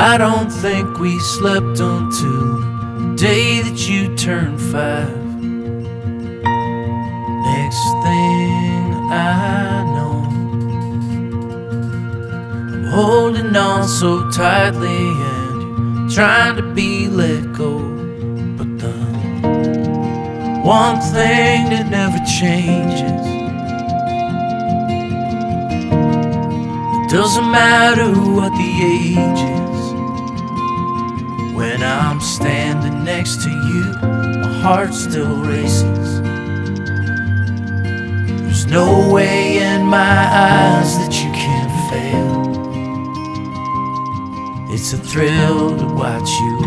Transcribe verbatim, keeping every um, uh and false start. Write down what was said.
I don't think we slept until the day that you turned five. Next thing I know, I'm holding on so tightly and you're trying to be let go. But the one thing that never changes, it doesn't matter what the age is. When I'm standing next to you, my heart still races. There's no way in my eyes that you can fail. It's a thrill to watch you